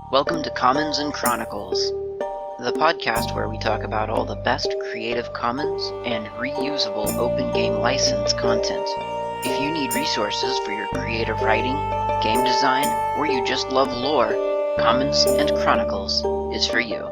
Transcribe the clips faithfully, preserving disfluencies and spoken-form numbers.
Welcome to Commons and Chronicles, the podcast where we talk about all the best Creative Commons and reusable open game license content. If you need resources for your creative writing, game design, or you just love lore, Commons and Chronicles is for you.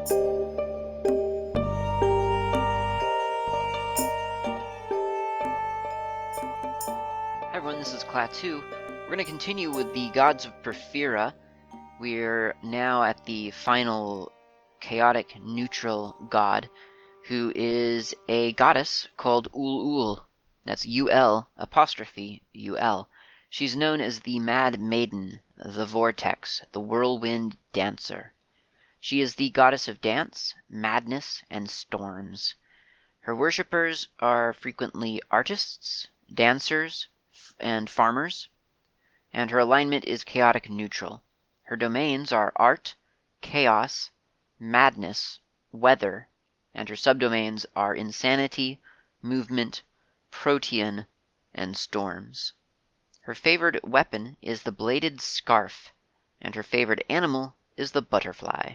Hi everyone, this is Klaatu. We're going to continue with the Gods of Porphyra. We're now at the final chaotic neutral god, who is a goddess called Ul-Ul. That's U L apostrophe U L. She's known as the Mad Maiden, the Vortex, the Whirlwind Dancer. She is the goddess of dance, madness, and storms. Her worshippers are frequently artists, dancers, and farmers, and her alignment is chaotic neutral. Her domains are art, chaos, madness, weather, and her subdomains are insanity, movement, protean, and storms. Her favored weapon is the bladed scarf, and her favored animal is the butterfly.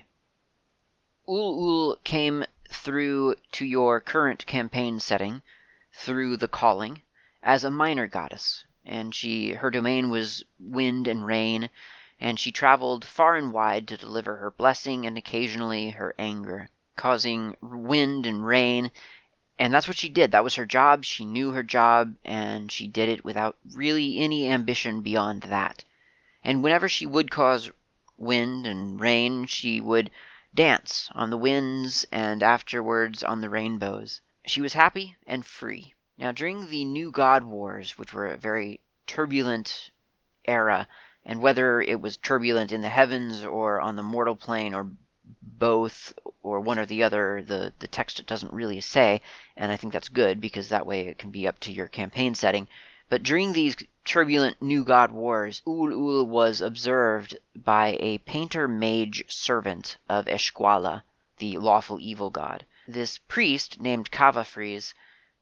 Ul-Ul came through to your current campaign setting through the calling as a minor goddess, and she her domain was wind and rain, and she traveled far and wide to deliver her blessing and occasionally her anger, causing wind and rain. And that's what she did. That was her job. She knew her job, and she did it without really any ambition beyond that. And whenever she would cause wind and rain, she would dance on the winds and afterwards on the rainbows. She was happy and free. Now, during the New God Wars, which were a very turbulent era, and whether it was turbulent in the heavens or on the mortal plane or both or one or the other, the, the text doesn't really say, and I think that's good because that way it can be up to your campaign setting. But during these turbulent New God Wars, Ul-Ul was observed by a painter-mage servant of Esquala, the lawful evil god. This priest named Kavafries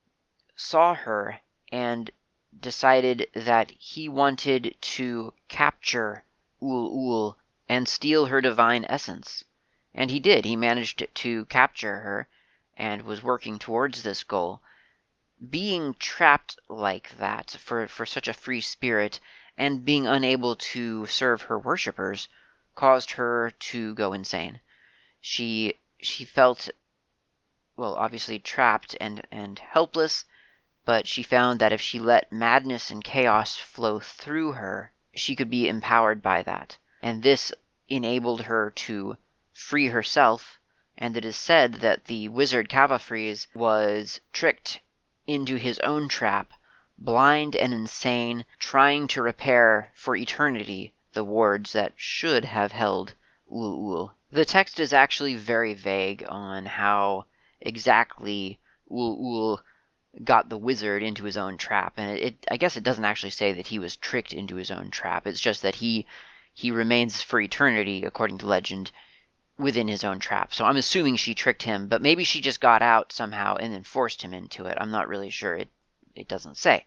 saw her and decided that he wanted to capture Ul-Ul and steal her divine essence. And he did. He managed to capture her and was working towards this goal. Being trapped like that for, for such a free spirit and being unable to serve her worshippers caused her to go insane. She she felt, well, obviously trapped and, and helpless, but she found that if she let madness and chaos flow through her, she could be empowered by that. And this enabled her to free herself, and it is said that the wizard Kavafries was tricked into his own trap, blind and insane, trying to repair for eternity the wards that should have held Ul-Ul. The text is actually very vague on how exactly Ul-Ul got the wizard into his own trap, and it, it I guess it doesn't actually say that he was tricked into his own trap. It's just that he he remains for eternity, according to legend, within his own trap. So I'm assuming she tricked him, but maybe she just got out somehow and then forced him into it. I'm not really sure. It it doesn't say.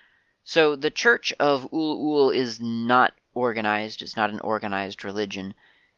So the Church of Ul-Ul is not organized. It's not an organized religion.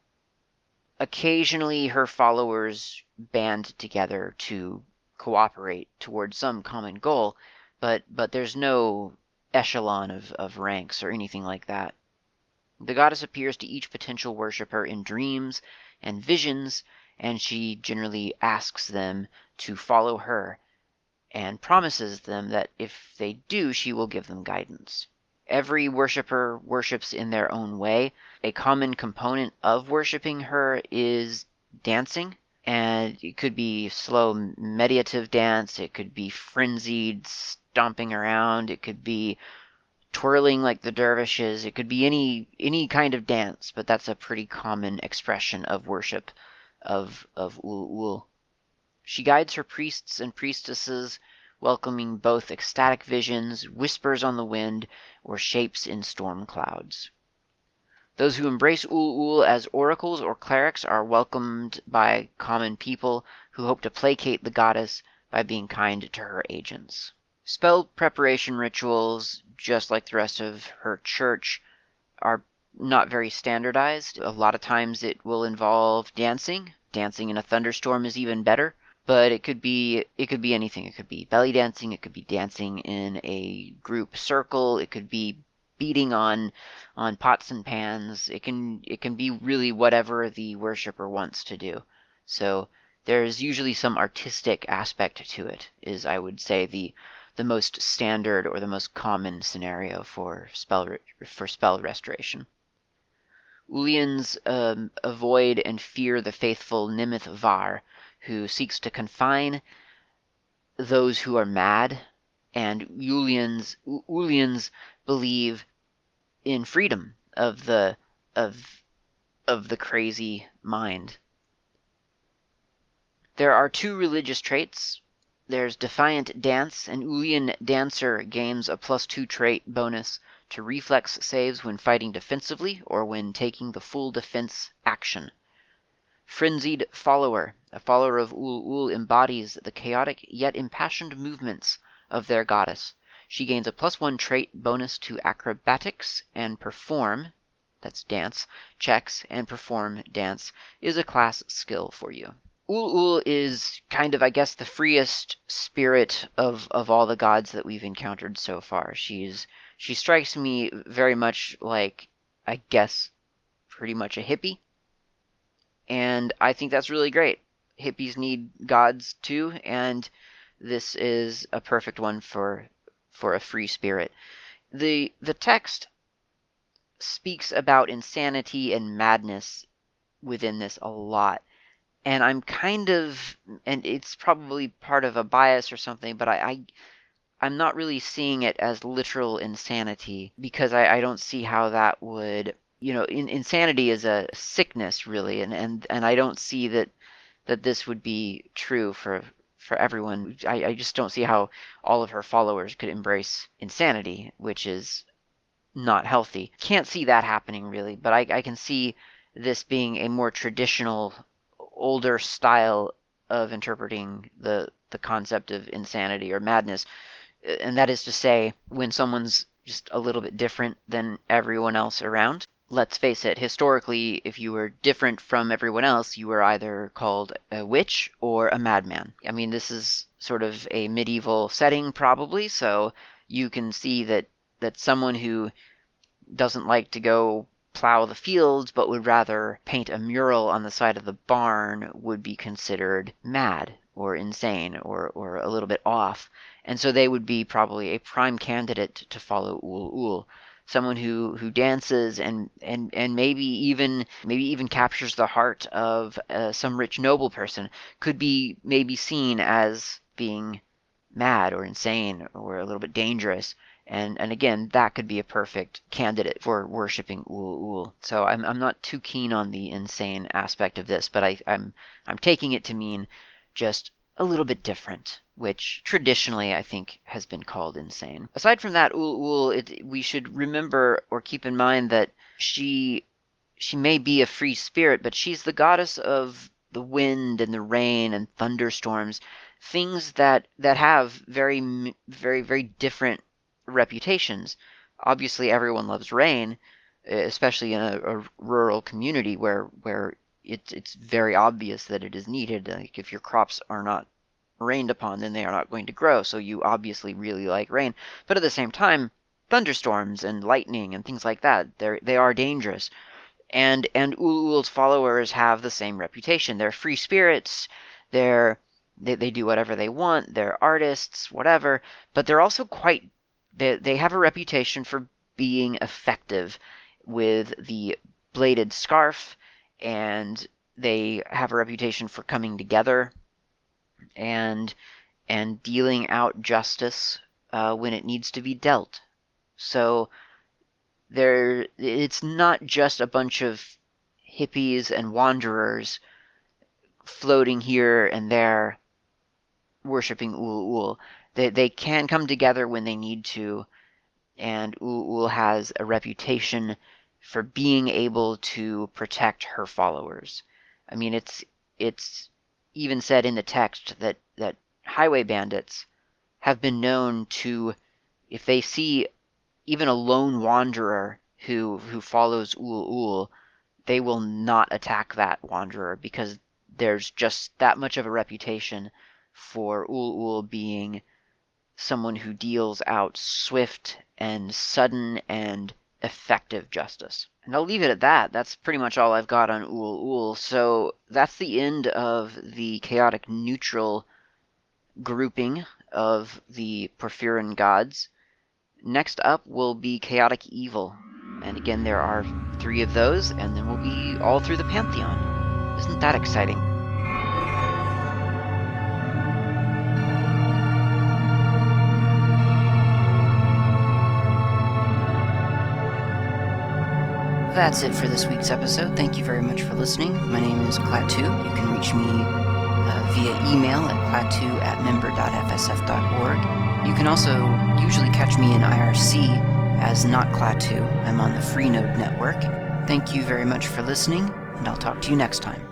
Occasionally her followers band together to cooperate towards some common goal, but but there's no echelon of, of ranks or anything like that. The goddess appears to each potential worshipper in dreams and visions, and she generally asks them to follow her and promises them that if they do, she will give them guidance. Every worshipper worships in their own way. A common component of worshiping her is dancing, and it could be slow meditative dance, it could be frenzied stomping around, it could be twirling like the dervishes, it could be any any kind of dance, but that's a pretty common expression of worship of of Ul-Ul. She guides her priests and priestesses, welcoming both ecstatic visions, whispers on the wind, or shapes in storm clouds. Those who embrace Ul-Ul as oracles or clerics are welcomed by common people who hope to placate the goddess by being kind to her agents. Spell preparation rituals, just like the rest of her church, are not very standardized. A lot of times it will involve dancing. Dancing in a thunderstorm is even better, but it could be it could be anything. It could be belly dancing, it could be dancing in a group circle, it could be beating on on pots and pans. It can it can be really whatever the worshiper wants to do. So there's usually some artistic aspect to it, is I would say the the most standard or the most common scenario for spell for spell restoration. Ulians um, avoid and fear the faithful Nimith Var, who seeks to confine those who are mad, and Ulians Ulians believe in freedom of the of of the crazy mind. There are two religious traits. There's Defiant Dance. An Ulian dancer gains a plus two trait bonus to reflex saves when fighting defensively or when taking the full defense action. Frenzied Follower. A follower of Ul Ul embodies the chaotic yet impassioned movements of their goddess. She gains a plus one trait bonus to acrobatics and perform, that's dance, checks, and perform dance is a class skill for you. Ul Ul is kind of, I guess, the freest spirit of, of all the gods that we've encountered so far. She's she strikes me very much like, I guess, pretty much a hippie. And I think that's really great. Hippies need gods too, and this is a perfect one for for a free spirit. The the text speaks about insanity and madness within this a lot. And I'm kind of, and it's probably part of a bias or something, but I, I I'm not really seeing it as literal insanity because I, I don't see how that would, you know, in, insanity is a sickness really, and, and, and I don't see that that this would be true for for everyone. I, I just don't see how all of her followers could embrace insanity, which is not healthy. Can't see that happening really, but I, I can see this being a more traditional, older style of interpreting the the concept of insanity or madness. And that is to say, when someone's just a little bit different than everyone else around. Let's face it, historically, if you were different from everyone else, you were either called a witch or a madman. I mean, this is sort of a medieval setting, probably, so you can see that, that someone who doesn't like to go plow the fields but would rather paint a mural on the side of the barn would be considered mad or insane or, or a little bit off. And so they would be probably a prime candidate to follow Ul Ul. Someone who, who dances and, and, and maybe even maybe even captures the heart of uh, some rich noble person could be maybe seen as being mad or insane or a little bit dangerous. And and again, that could be a perfect candidate for worshipping Ul Ul. So I'm I'm not too keen on the insane aspect of this, but I, I'm I'm taking it to mean just a little bit different, which traditionally I think has been called insane. Aside from that, Ul Ul, it, we should remember or keep in mind that she she may be a free spirit, but she's the goddess of the wind and the rain and thunderstorms, things that that have very very very different reputations. Obviously, everyone loves rain, especially in a, a rural community where where it's it's very obvious that it is needed. Like if your crops are not rained upon, then they are not going to grow. So you obviously really like rain. But at the same time, thunderstorms and lightning and things like that, they they are dangerous. And and Ul Ul's followers have the same reputation. They're free spirits. They're they, they do whatever they want. They're artists, whatever. But they're also quite they, they have a reputation for being effective with the bladed scarf, and they have a reputation for coming together and and dealing out justice uh, when it needs to be dealt. So there, it's not just a bunch of hippies and wanderers floating here and there worshipping Ul Ul. They, they can come together when they need to, and Ul Ul has a reputation for being able to protect her followers. I mean, it's it's even said in the text that, that highway bandits have been known to, if they see even a lone wanderer who who follows Ul Ul, they will not attack that wanderer because there's just that much of a reputation for Ul Ul being someone who deals out swift and sudden and effective justice. And I'll leave it at that. That's pretty much all I've got on Ul Ul. So that's the end of the chaotic neutral grouping of the Porphyrian gods. Next up will be chaotic evil. And again, there are three of those, and then we'll be all through the Pantheon. Isn't that exciting? That's it for this week's episode. Thank you very much for listening. My name is Klaatu. You can reach me uh, via email at klaatu at member dot f s f dot org. You can also usually catch me in I R C as Not Klaatu. I'm on the Freenode network. Thank you very much for listening, and I'll talk to you next time.